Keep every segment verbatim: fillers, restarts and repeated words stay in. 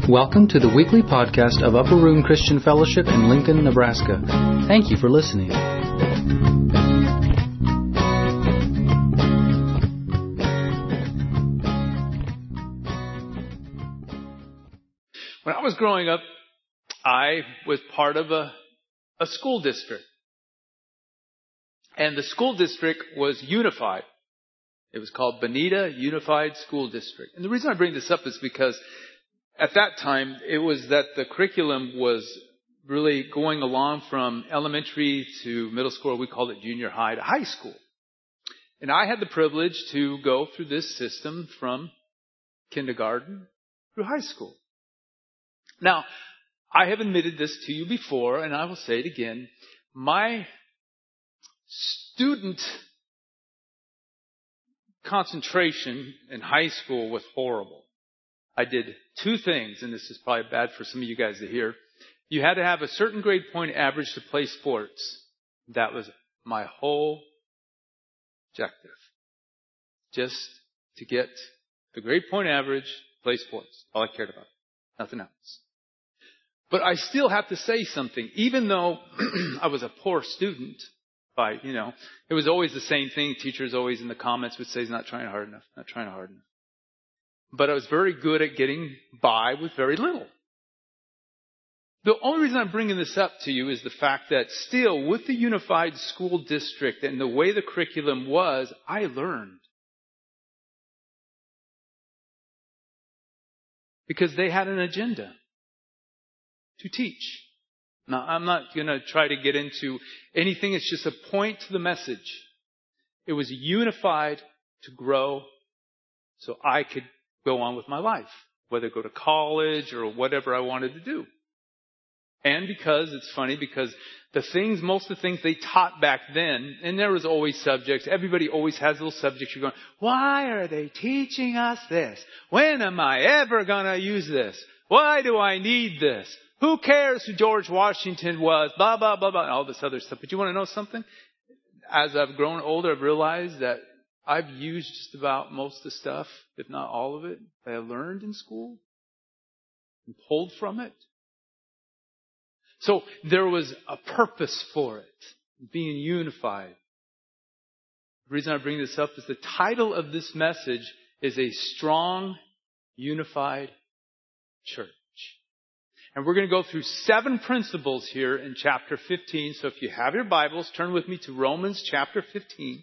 Welcome to the weekly podcast of Upper Room Christian Fellowship in Lincoln, Nebraska. Thank you for listening. When I was growing up, I was part of a, a school district. And the school district was unified. It was called Bonita Unified School District. And the reason I bring this up is because at that time, it was that the curriculum was really going along from elementary to middle school. We called it junior high to high school. And I had the privilege to go through this system from kindergarten through high school. Now, I have admitted this to you before, and I will say it again. My student concentration in high school was horrible. I did two things, and this is probably bad for some of you guys to hear. You had to have a certain grade point average to play sports. That was my whole objective. Just to get the grade point average, play sports. All I cared about. Nothing else. But I still have to say something. Even though I was a poor student, by, you know, it was always the same thing. Teachers always in the comments would say he's not trying hard enough, not trying hard enough. But I was very good at getting by with very little. The only reason I'm bringing this up to you is the fact that still with the unified school district and the way the curriculum was, I learned. Because they had an agenda to teach. Now, I'm not going to try to get into anything. It's just a point to the message. It was unified to grow so I could go on with my life, whether go to college or whatever I wanted to do. And because, it's funny, because the things, most of the things they taught back then, and there was always subjects, everybody always has little subjects. You're going, why are they teaching us this? When am I ever going to use this? Why do I need this? Who cares who George Washington was? Blah, blah, blah, blah, and all this other stuff. But you want to know something? As I've grown older, I've realized that I've used just about most of the stuff, if not all of it, that I learned in school and pulled from it. So there was a purpose for it, being unified. The reason I bring this up is the title of this message is A Strong, Unified Church. And we're going to go through seven principles here in chapter fifteen. So if you have your Bibles, turn with me to Romans chapter fifteen.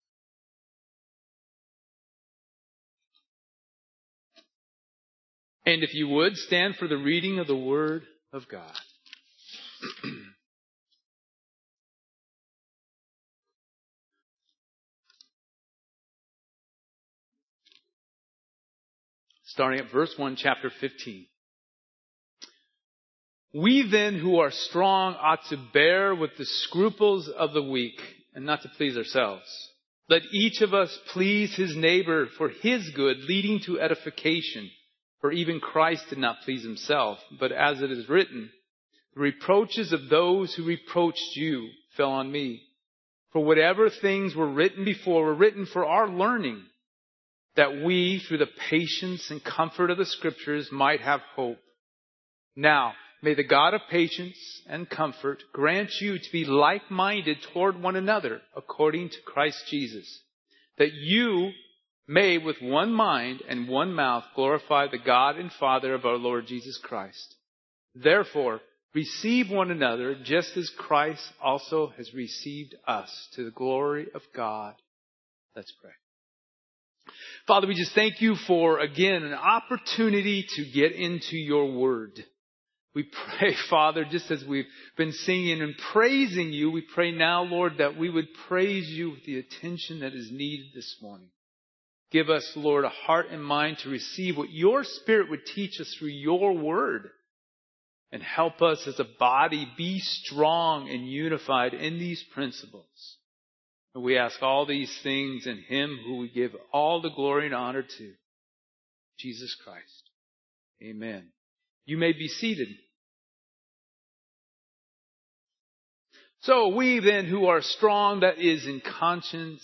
And if you would, stand for the reading of the Word of God. Starting at verse one, chapter fifteen. We then who are strong ought to bear with the scruples of the weak and not to please ourselves. Let each of us please his neighbor for his good, leading to edification. For even Christ did not please himself, but as it is written, the reproaches of those who reproached you fell on me. For whatever things were written before were written for our learning, that we, through the patience and comfort of the Scriptures, might have hope. Now, may the God of patience and comfort grant you to be like-minded toward one another, according to Christ Jesus, that you may with one mind and one mouth glorify the God and Father of our Lord Jesus Christ. Therefore, receive one another just as Christ also has received us to the glory of God. Let's pray. Father, we just thank you for, again, an opportunity to get into your word. We pray, Father, just as we've been singing and praising you, we pray now, Lord, that we would praise you with the attention that is needed this morning. Give us, Lord, a heart and mind to receive what your Spirit would teach us through your word. And help us as a body be strong and unified in these principles. And we ask all these things in him who we give all the glory and honor to, Jesus Christ. Amen. You may be seated. So we then who are strong, that is in conscience,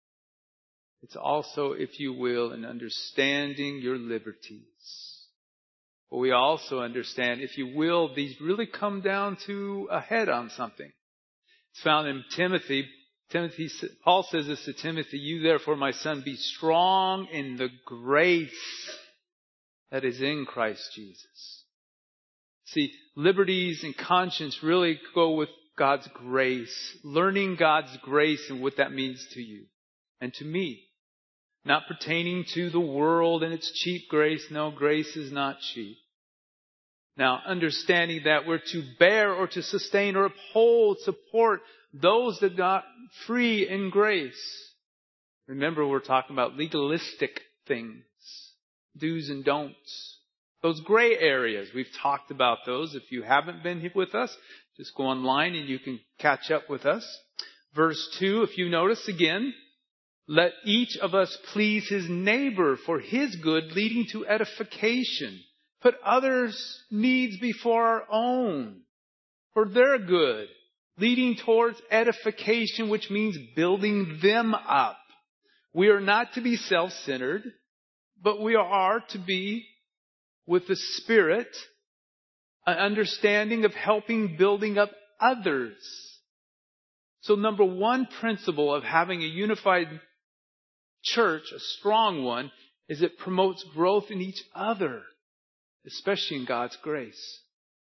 it's also, if you will, in understanding your liberties. But we also understand, if you will, these really come down to a head on something. It's found in Timothy. Timothy, Paul says this to Timothy, "You therefore, my son, be strong in the grace that is in Christ Jesus." See, liberties and conscience really go with God's grace. Learning God's grace and what that means to you and to me. Not pertaining to the world and its cheap grace. No, grace is not cheap. Now, understanding that we're to bear or to sustain or uphold, support those that are not free in grace. Remember, we're talking about legalistic things. Do's and don'ts. Those gray areas, we've talked about those. If you haven't been here with us, just go online and you can catch up with us. Verse two, if you notice again, "Let each of us please his neighbor for his good, leading to edification." Put others' needs before our own, for their good, leading towards edification, which means building them up. We are not to be self-centered, but we are to be with the Spirit, an understanding of helping building up others. So number one principle of having a unified church, a strong one, is it promotes growth in each other, especially in God's grace.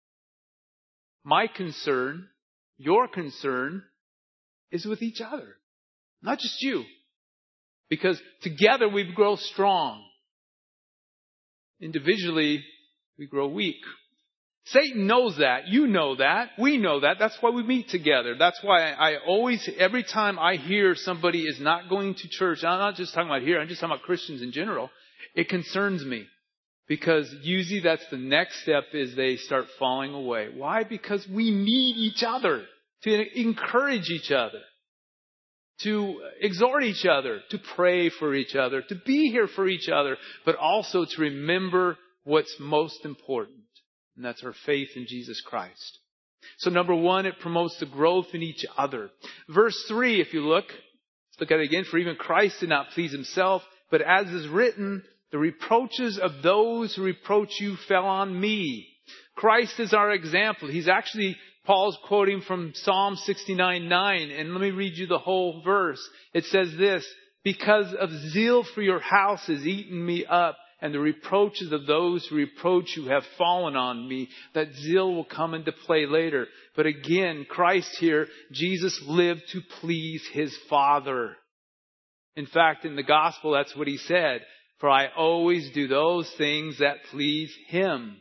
My concern, your concern, is with each other. Not just you. Because together we grow strong. Individually, we grow weak. Satan knows that. You know that. We know that. That's why we meet together. That's why I always, every time I hear somebody is not going to church, I'm not just talking about here, I'm just talking about Christians in general, it concerns me. Because usually that's the next step is they start falling away. Why? Because we need each other to encourage each other, to exhort each other, to pray for each other, to be here for each other, but also to remember what's most important. And that's our faith in Jesus Christ. So number one, it promotes the growth in each other. Verse three, if you look, let's look at it again. "For even Christ did not please himself, but as is written, the reproaches of those who reproach you fell on me." Christ is our example. He's actually, Paul's quoting from Psalm sixty-nine nine. And let me read you the whole verse. It says this, "Because of zeal for your house has eaten me up, and the reproaches of those who reproach you have fallen on me." That zeal will come into play later. But again, Christ here, Jesus lived to please his Father. In fact, in the gospel, that's what he said. "For I always do those things that please him."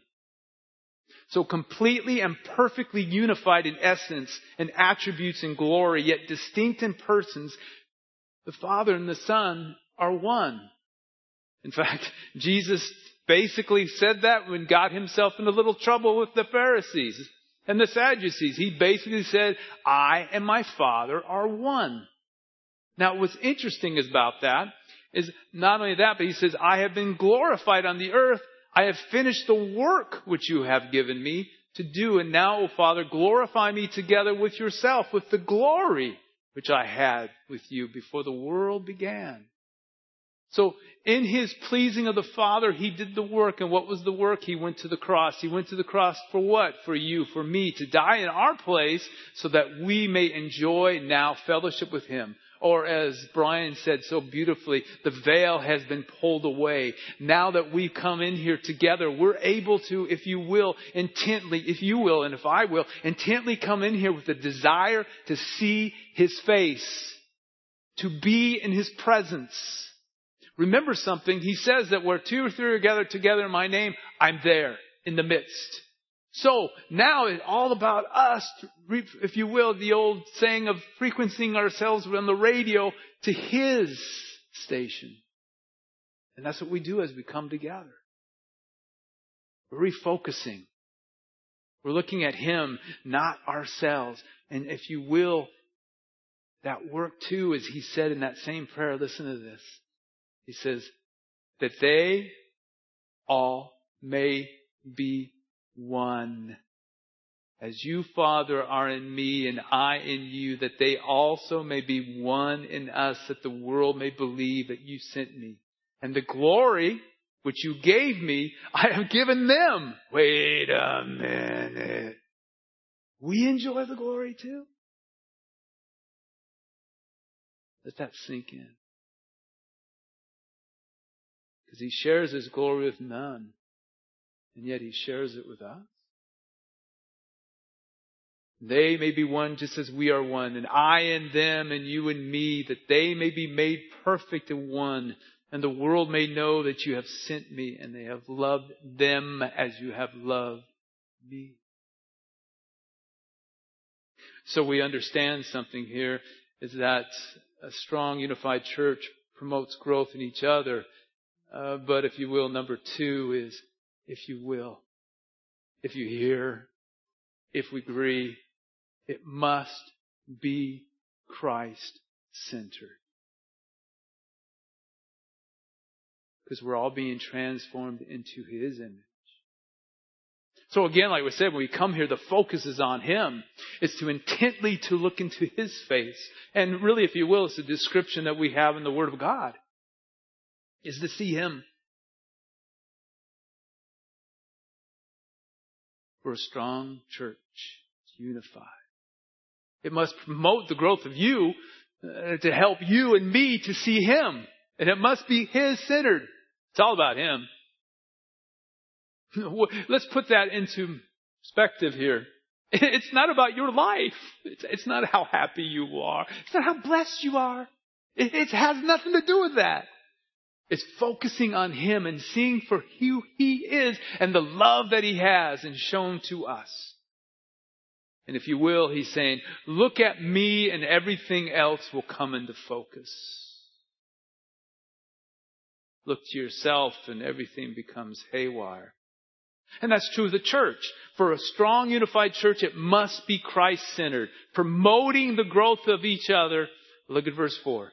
So completely and perfectly unified in essence and attributes and glory, yet distinct in persons, the Father and the Son are one. In fact, Jesus basically said that when got himself in a little trouble with the Pharisees and the Sadducees. He basically said, "I and my Father are one." Now, what's interesting about that is not only that, but he says, "I have been glorified on the earth. I have finished the work which you have given me to do. And now, O Father, glorify me together with yourself, with the glory which I had with you before the world began." So in his pleasing of the Father, he did the work. And what was the work? He went to the cross. He went to the cross for what? For you, for me, to die in our place so that we may enjoy now fellowship with him. Or as Brian said so beautifully, the veil has been pulled away. Now that we come in here together, we're able to, if you will, intently, if you will, and if I will, intently come in here with a desire to see his face, to be in his presence. Remember something, he says that where two or three are gathered together in my name, I'm there in the midst. So now it's all about us, if you will, the old saying of frequenting ourselves on the radio to his station. And that's what we do as we come together. We're refocusing. We're looking at him, not ourselves. And if you will, that work too, as he said in that same prayer, listen to this. He says, that they all may be one. As you, Father, are in me and I in you, that they also may be one in us, that the world may believe that you sent me. And the glory which you gave me, I have given them. Wait a minute. We enjoy the glory too? Let that sink in. Because he shares his glory with none. And yet he shares it with us. They may be one just as we are one, and I and them and you and me, that they may be made perfect in one, and the world may know that you have sent me, and they have loved them as you have loved me. So we understand something here, is that a strong, unified church promotes growth in each other. Uh, but if you will, number two is, if you will, if you hear, if we agree, it must be Christ-centered. Because we're all being transformed into His image. So again, like we said, when we come here, the focus is on Him. It's to intently to look into His face. And really, if you will, it's a description that we have in the Word of God. Is to see Him. We're a strong church. It's unified. It must promote the growth of you uh, to help you and me to see Him. And it must be His-centered. It's all about Him. Let's put that into perspective here. It's not about your life. It's, it's not how happy you are. It's not how blessed you are. It, it has nothing to do with that. It's focusing on Him and seeing for who He is and the love that He has and shown to us. And if you will, He's saying, look at me and everything else will come into focus. Look to yourself and everything becomes haywire. And that's true of the church. For a strong, unified church, it must be Christ-centered, promoting the growth of each other. Look at verse four.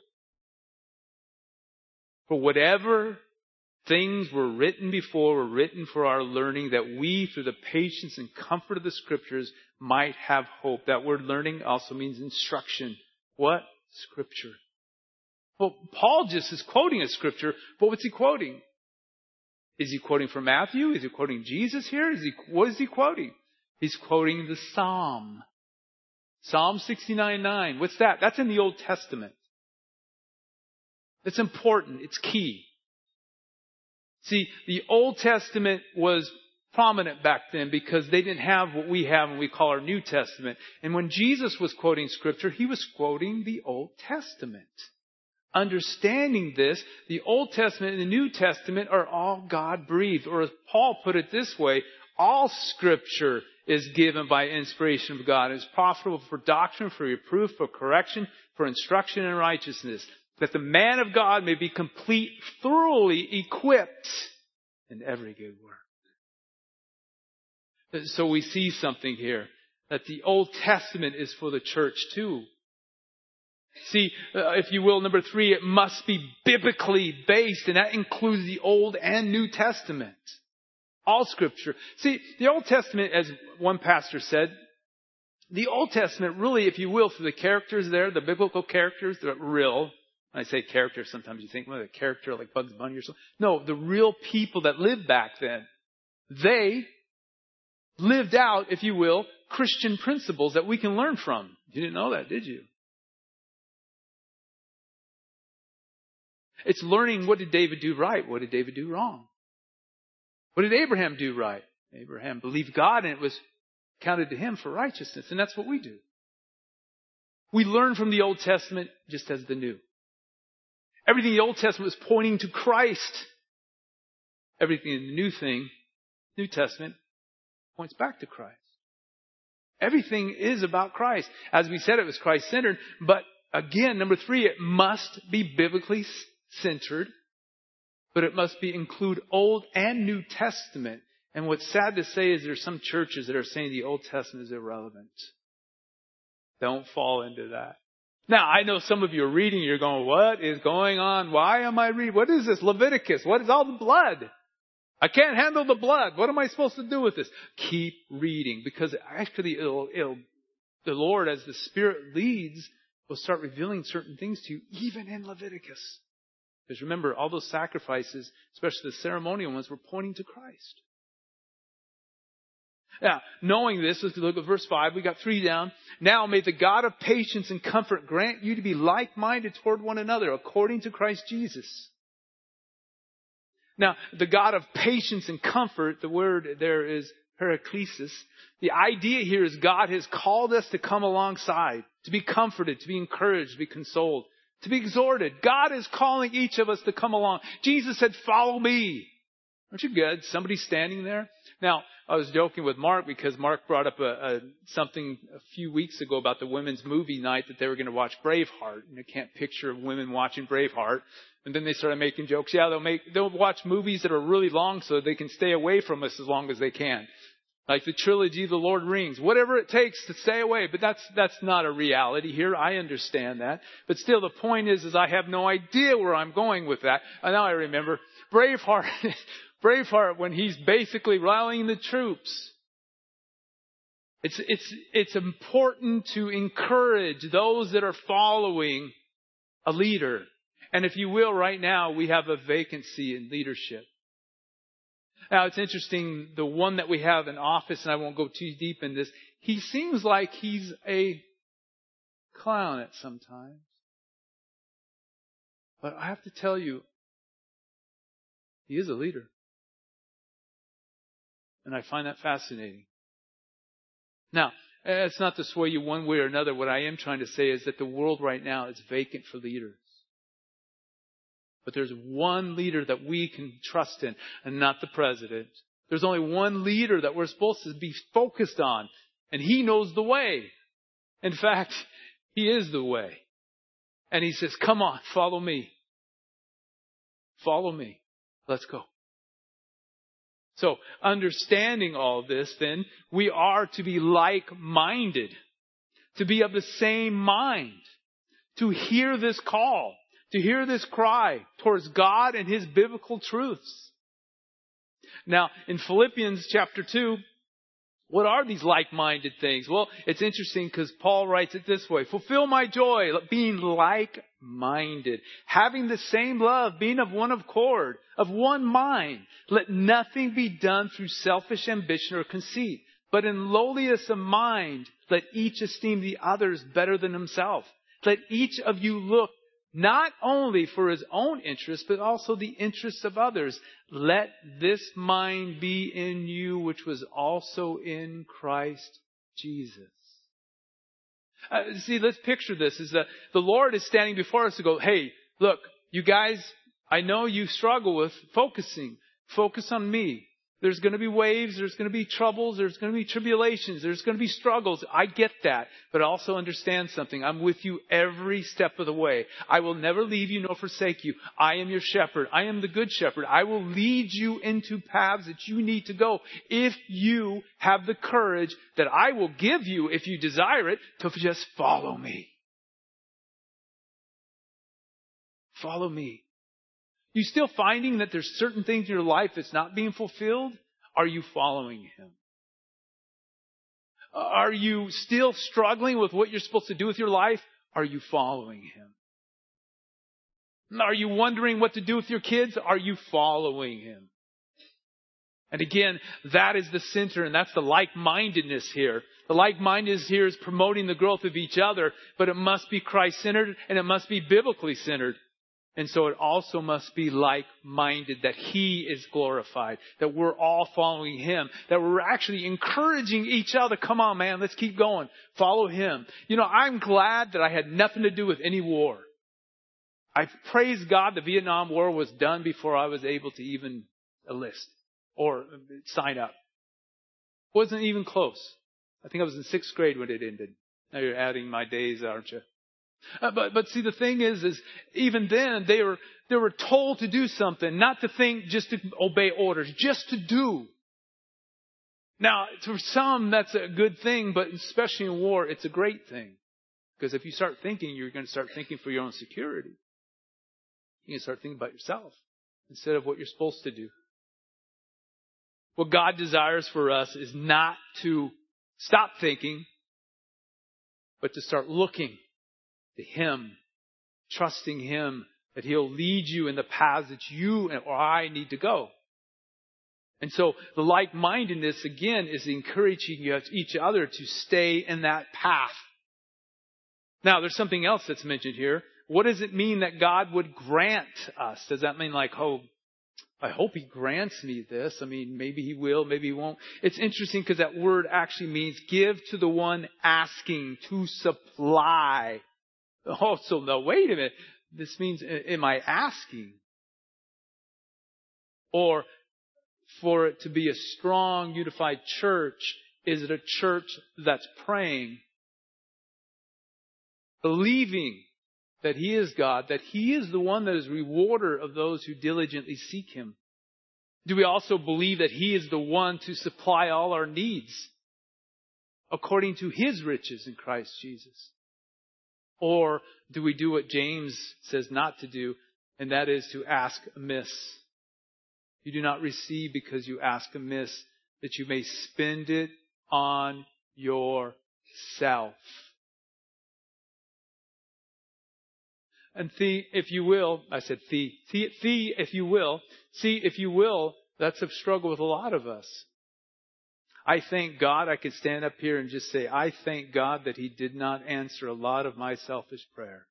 For whatever things were written before were written for our learning, that we, through the patience and comfort of the Scriptures, might have hope. That word learning also means instruction. What? Scripture. Well, Paul just is quoting a Scripture, but what's he quoting? Is he quoting from Matthew? Is he quoting Jesus here? Is he, what is he quoting? He's quoting the Psalm. Psalm sixty-nine nine. What's that? That's in the Old Testament. It's important. It's key. See, the Old Testament was prominent back then because they didn't have what we have and we call our New Testament. And when Jesus was quoting Scripture, He was quoting the Old Testament. Understanding this, the Old Testament and the New Testament are all God-breathed. Or as Paul put it this way, all Scripture is given by inspiration of God. It is profitable for doctrine, for reproof, for correction, for instruction in righteousness, that the man of God may be complete, thoroughly equipped in every good work. So we see something here, that the Old Testament is for the church too. See, uh, if you will, number three, it must be biblically based, and that includes the Old and New Testament. All Scripture. See, the Old Testament, as one pastor said, the Old Testament really, if you will, for the characters there, the biblical characters, they're real. When I say character, sometimes you think, well, a character like Bugs Bunny or something. No, the real people that lived back then, they lived out, if you will, Christian principles that we can learn from. You didn't know that, did you? It's learning, what did David do right? What did David do wrong? What did Abraham do right? Abraham believed God and it was counted to him for righteousness. And that's what we do. We learn from the Old Testament just as the New. Everything in the Old Testament was pointing to Christ. Everything in the New thing, New Testament, points back to Christ. Everything is about Christ. As we said, it was Christ-centered. But again, number three, it must be biblically centered, but it must be include Old and New Testament. And what's sad to say is there's some churches that are saying the Old Testament is irrelevant. Don't fall into that. Now, I know some of you are reading, you're going, what is going on? Why am I reading? What is this? Leviticus. What is all the blood? I can't handle the blood. What am I supposed to do with this? Keep reading, because actually it'll, it'll, the Lord, as the Spirit leads, will start revealing certain things to you, even in Leviticus. Because remember, all those sacrifices, especially the ceremonial ones, were pointing to Christ. Now, knowing this, let's look at verse five. We got three down. Now may the God of patience and comfort grant you to be like-minded toward one another according to Christ Jesus. Now, the God of patience and comfort, the word there is paraklesis. The idea here is God has called us to come alongside, to be comforted, to be encouraged, to be consoled, to be exhorted. God is calling each of us to come along. Jesus said, follow me. Aren't you good? Somebody standing there. Now, I was joking with Mark because Mark brought up a, a, something a few weeks ago about the women's movie night that they were going to watch Braveheart. And I can't picture women watching Braveheart. And then they started making jokes. Yeah, they'll make, they'll watch movies that are really long so they can stay away from us as long as they can. Like the trilogy, The Lord Rings. Whatever it takes to stay away. But that's, that's not a reality here. I understand that. But still, the point is, is I have no idea where I'm going with that. And now I remember Braveheart, Braveheart when he's basically rallying the troops. It's, it's, it's important to encourage those that are following a leader. And if you will, right now, we have a vacancy in leadership. Now, it's interesting, the one that we have in office, and I won't go too deep in this, he seems like he's a clown at some times. But I have to tell you, he is a leader. And I find that fascinating. Now, it's not to sway you one way or another. What I am trying to say is that the world right now is vacant for leaders. But there's one leader that we can trust in, and not the president. There's only one leader that we're supposed to be focused on, and he knows the way. In fact, he is the way. And he says, come on, follow me. Follow me. Let's go. So, understanding all this, then, we are to be like-minded, to be of the same mind, to hear this call. To hear this cry towards God and His biblical truths. Now, in Philippians chapter two, what are these like-minded things? Well, it's interesting because Paul writes it this way. Fulfill my joy, being like-minded, having the same love, being of one accord, of one mind. Let nothing be done through selfish ambition or conceit, but in lowliness of mind, let each esteem the others better than himself. Let each of you look not only for his own interests, but also the interests of others. Let this mind be in you, which was also in Christ Jesus. Uh, see, let's picture this. Is that the Lord is standing before us to go, hey, look, you guys, I know you struggle with focusing. Focus on me. There's going to be waves. There's going to be troubles. There's going to be tribulations. There's going to be struggles. I get that. But also understand something. I'm with you every step of the way. I will never leave you nor forsake you. I am your shepherd. I am the good shepherd. I will lead you into paths that you need to go if you have the courage that I will give you, if you desire it, to just follow me. Follow me. You still finding that there's certain things in your life that's not being fulfilled? Are you following Him? Are you still struggling with what you're supposed to do with your life? Are you following Him? Are you wondering what to do with your kids? Are you following Him? And again, that is the center, and that's the like-mindedness here. The like-mindedness here is promoting the growth of each other, but it must be Christ-centered and it must be biblically centered. And so it also must be like-minded, that He is glorified, that we're all following Him, that we're actually encouraging each other. Come on, man, let's keep going. Follow Him. You know, I'm glad that I had nothing to do with any war. I praise God the Vietnam War was done before I was able to even enlist or sign up. Wasn't even close. I think I was in sixth grade when it ended. Now you're adding my days, aren't you? Uh, but, but see, the thing is, is even then they were, they were told to do something, not to think, just to obey orders, just to do. Now, for some, that's a good thing, but especially in war, it's a great thing. Because if you start thinking, you're going to start thinking for your own security. You can start thinking about yourself instead of what you're supposed to do. What God desires for us is not to stop thinking, but to start looking to Him, trusting Him, That He'll lead you in the paths that you or I need to go. And so the like-mindedness, again, is encouraging you, each other to stay in that path. Now, there's something else that's mentioned here. What does it mean that God would grant us? Does that mean like, oh, I hope He grants me this? I mean, maybe He will, maybe He won't. It's interesting because that word actually means give to the one asking, to supply. Oh, so no, wait a minute. This means, am I asking? Or for it to be a strong, unified church, is it a church that's praying, believing that He is God, that He is the one that is rewarder of those who diligently seek Him? Do we also believe that He is the one to supply all our needs according to His riches in Christ Jesus? Or do we do what James says not to do, and that is to ask amiss? You do not receive because you ask amiss, that you may spend it on yourself. And see, if you will, I said see, see, see, if you will, see, if you will, that's a struggle with a lot of us. I thank God, I could stand up here and just say, I thank God that He did not answer a lot of my selfish prayers.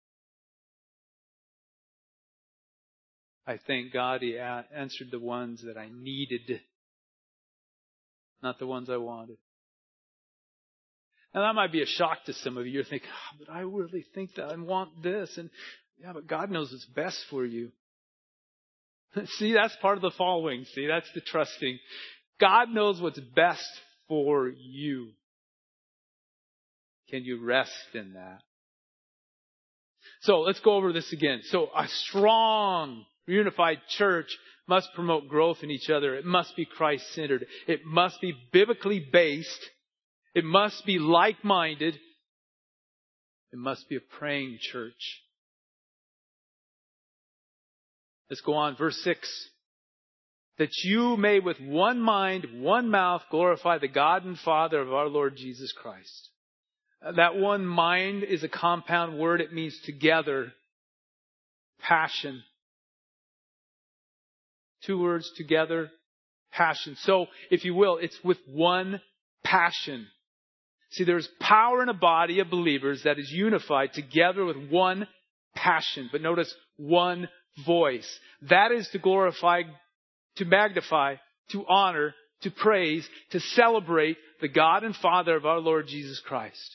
I thank God He answered the ones that I needed, not the ones I wanted. Now that might be a shock to some of you. You're thinking, oh, but I really think that I want this. And yeah, but God knows what's best for you. See, that's part of the following. See, that's the trusting. God knows what's best for you. Can you rest in that? So let's go over this again. So a strong, unified church must promote growth in each other. It must be Christ-centered. It must be biblically based. It must be like-minded. It must be a praying church. Let's go on. Verse six. That you may with one mind, one mouth glorify the God and Father of our Lord Jesus Christ. That one mind is a compound word. It means together. Passion. Two words, together. Passion. So, if you will, it's with one passion. See, there's power in a body of believers that is unified together with one passion. But notice, one voice. That is to glorify, to magnify, to honor, to praise, to celebrate the God and Father of our Lord Jesus Christ.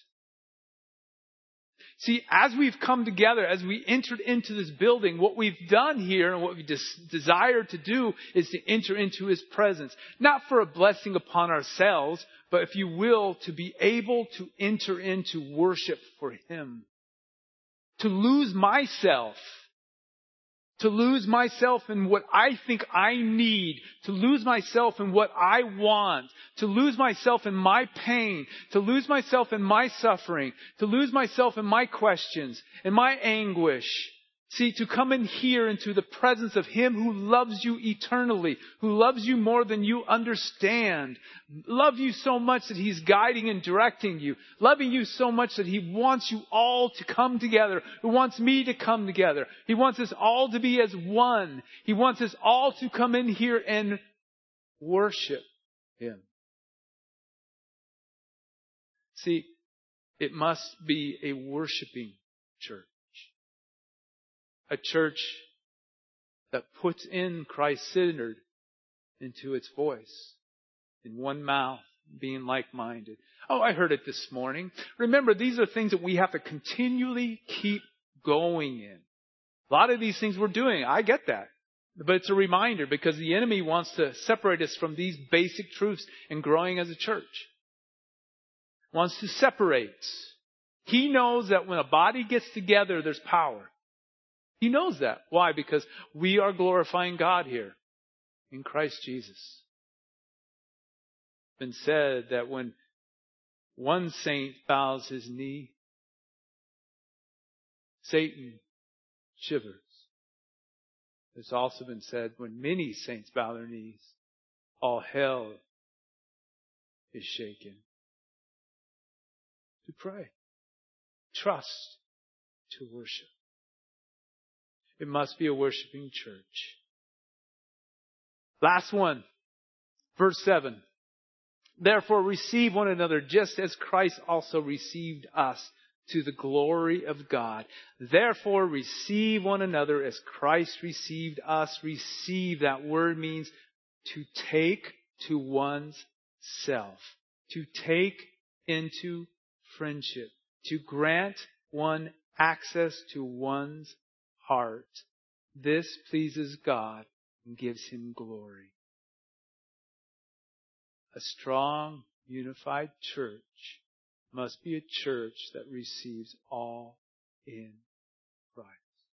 See, as we've come together, as we entered into this building, what we've done here and what we des- desire to do is to enter into His presence. Not for a blessing upon ourselves, but if you will, to be able to enter into worship for Him. To lose myself. To lose myself in what I think I need. To lose myself in what I want. To lose myself in my pain. To lose myself in my suffering. To lose myself in my questions. In my anguish. See, to come in here into the presence of Him who loves you eternally. Who loves you more than you understand. Love you so much that He's guiding and directing you. Loving you so much that He wants you all to come together. He wants me to come together. He wants us all to be as one. He wants us all to come in here and worship Him. See, it must be a worshiping church. A church that puts in Christ-centered into its voice. In one mouth, being like-minded. Oh, I heard it this morning. Remember, these are things that we have to continually keep going in. A lot of these things we're doing, I get that. But it's a reminder because the enemy wants to separate us from these basic truths in growing as a church. Wants to separate. He knows that when a body gets together, there's power. He knows that. Why? Because we are glorifying God here in Christ Jesus. It's been said that when one saint bows his knee, Satan shivers. It's also been said when many saints bow their knees, all hell is shaken. To pray, trust, to worship. It must be a worshiping church. Last one. Verse seven. Therefore receive one another just as Christ also received us to the glory of God. Therefore receive one another as Christ received us. Receive, that word means to take to one's self. To take into friendship. To grant one access to one's heart. This pleases God and gives Him glory. A strong, unified church must be a church that receives all in Christ.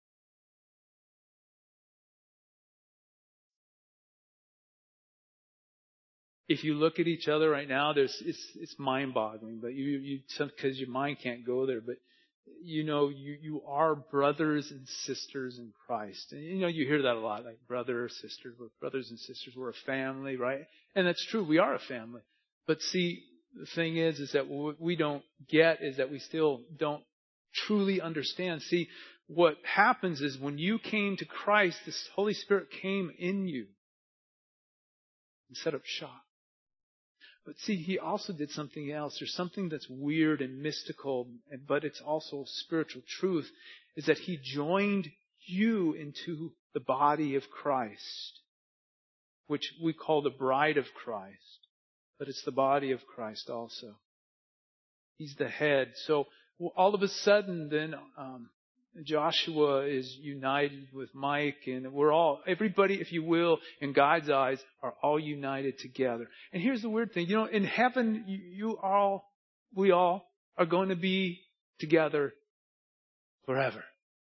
If you look at each other right now, there's it's it's mind-boggling, but you you because your mind can't go there, but you know you you are brothers and sisters in Christ, and you know you hear that a lot, like brother or sister. We're brothers and sisters. We're a family, right? And that's true. We are a family. But see, the thing is, is that what we don't get is that we still don't truly understand. See, what happens is when you came to Christ, this Holy Spirit came in you and set up shop. But see, He also did something else. There's something that's weird and mystical, but it's also spiritual truth, is that He joined you into the body of Christ, which we call the bride of Christ. But it's the body of Christ also. He's the head. So all of a sudden then um, Joshua is united with Mike, and we're all, everybody, if you will, in God's eyes, are all united together. And here's the weird thing. You know, in heaven, you, you all, we all are going to be together forever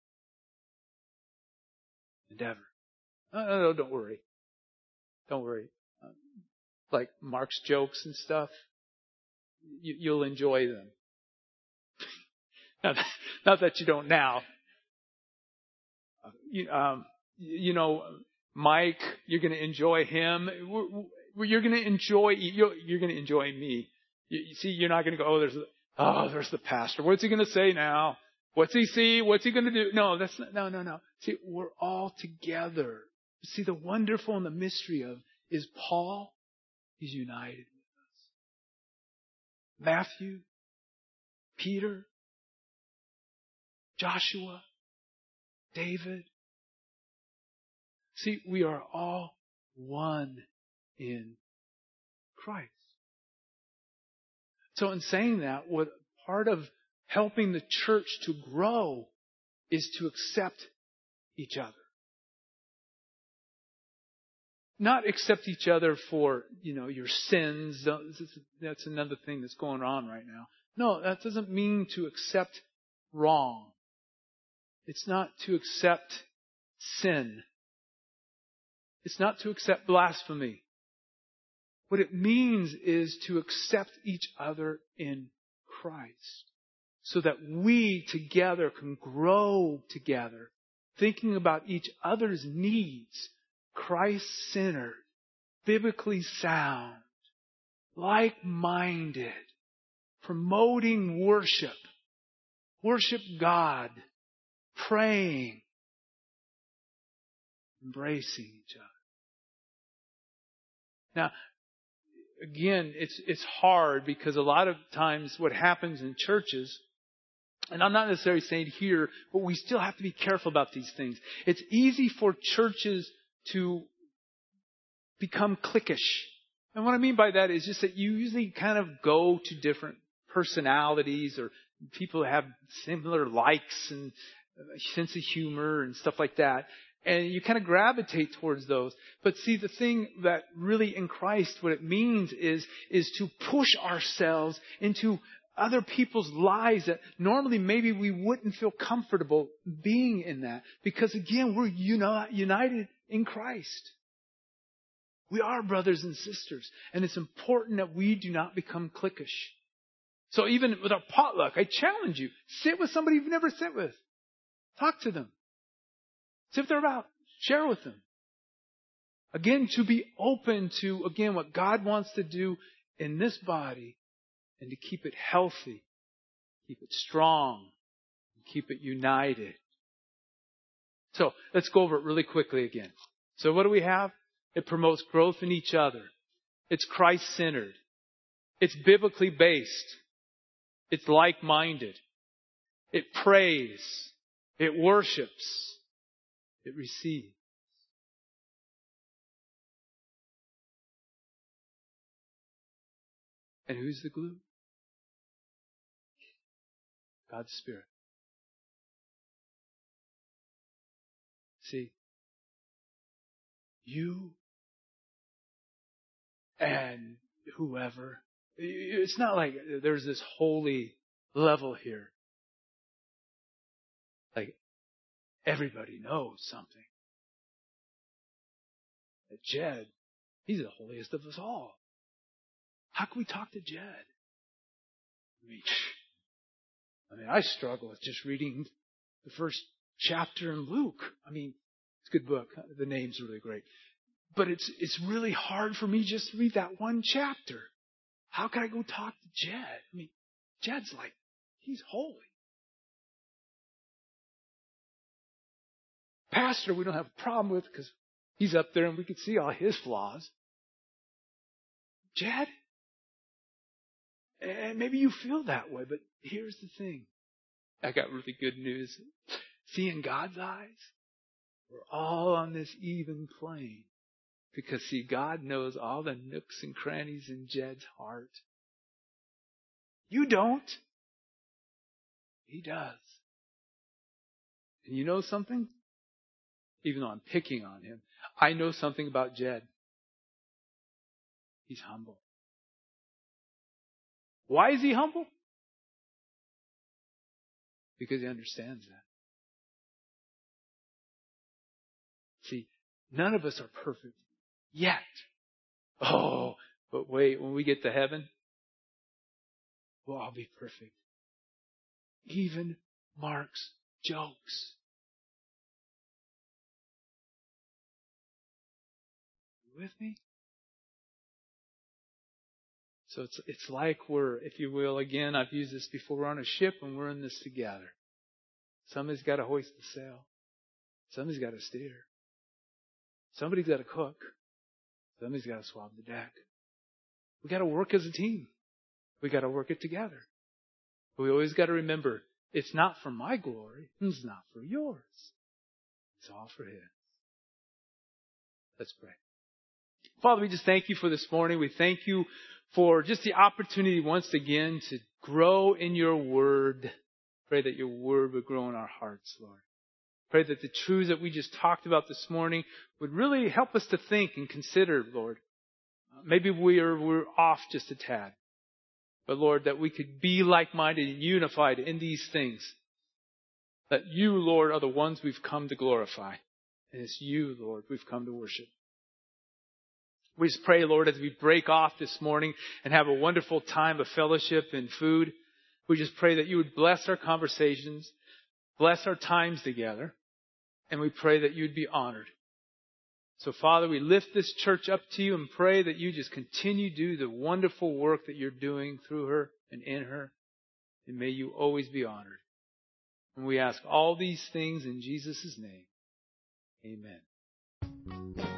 and ever. No, no, no, don't worry. Don't worry. Like Mark's jokes and stuff, you, you'll enjoy them. not, that, not that you don't now. Uh, you, um, you know, Mike, you're going to enjoy him. We're, we're, you're going to enjoy. You're, you're going to enjoy me. You, you see, you're not going to go. Oh, there's, oh, there's the pastor. What's he going to say now? What's he see? What's he going to do? No, that's not, no, no, no. See, we're all together. See, the wonderful and the mystery of is Paul. He's united with us. Matthew, Peter, Joshua, David. See, we are all one in Christ. So in saying that, what part of helping the church to grow is to accept each other. Not accept each other for, you know, your sins. That's another thing that's going on right now. No, that doesn't mean to accept wrong. It's not to accept sin. It's not to accept blasphemy. What it means is to accept each other in Christ, so that we together can grow together, thinking about each other's needs, Christ-centered, biblically sound, like-minded, promoting worship, worship God, praying, embracing each other. Now, again, it's it's hard because a lot of times what happens in churches, and I'm not necessarily saying here, but we still have to be careful about these things. It's easy for churches to become cliquish. And what I mean by that is just that you usually kind of go to different personalities or people have similar likes and a sense of humor and stuff like that. And you kind of gravitate towards those. But see, the thing that really in Christ, what it means is, is to push ourselves into other people's lives that normally maybe we wouldn't feel comfortable being in that. Because again, we're uni- united in Christ. We are brothers and sisters. And it's important that we do not become cliquish. So even with our potluck, I challenge you, sit with somebody you've never sit with. Talk to them. See what they're about. Share with them. Again, to be open to, again, what God wants to do in this body and to keep it healthy, keep it strong, and keep it united. So let's go over it really quickly again. So what do we have? It promotes growth in each other. It's Christ-centered. It's biblically based. It's like-minded. It prays. It worships. It receives. And who's the glue? God's Spirit. See, you and whoever, it's not like there's this holy level here. Like, everybody knows something. That Jed, he's the holiest of us all. How can we talk to Jed? I mean, I mean, I struggle with just reading the first chapter in Luke. I mean, it's a good book. The name's really great. But it's it's really hard for me just to read that one chapter. How can I go talk to Jed? I mean, Jed's like, he's holy. Pastor, we don't have a problem with because he's up there and we can see all his flaws. Jed? And maybe you feel that way, but here's the thing. I got really good news. See, in God's eyes, we're all on this even plane. Because, see, God knows all the nooks and crannies in Jed's heart. You don't. He does. And you know something? Even though I'm picking on him, I know something about Jed. He's humble. Why is he humble? Because he understands that. See, none of us are perfect yet. Oh, but wait, when we get to heaven, we'll all be perfect. Even Mark's jokes. You with me? So it's it's like we're, if you will, again, I've used this before, we're on a ship and we're in this together. Somebody's got to hoist the sail. Somebody's got to steer. Somebody's got to cook. Somebody's got to swab the deck. We got to work as a team. We got to work it together. But we always got to remember, it's not for my glory. It's not for yours. It's all for His. Let's pray. Father, we just thank you for this morning. We thank you for just the opportunity once again to grow in your word. Pray that your word would grow in our hearts, Lord. Pray that the truths that we just talked about this morning would really help us to think and consider, Lord. Maybe we're, we're off just a tad. But Lord, that we could be like-minded and unified in these things. That you, Lord, are the ones we've come to glorify. And it's you, Lord, we've come to worship. We just pray, Lord, as we break off this morning and have a wonderful time of fellowship and food, we just pray that you would bless our conversations, bless our times together, and we pray that you would be honored. So, Father, we lift this church up to you and pray that you just continue to do the wonderful work that you're doing through her and in her, and may you always be honored. And we ask all these things in Jesus' name. Amen.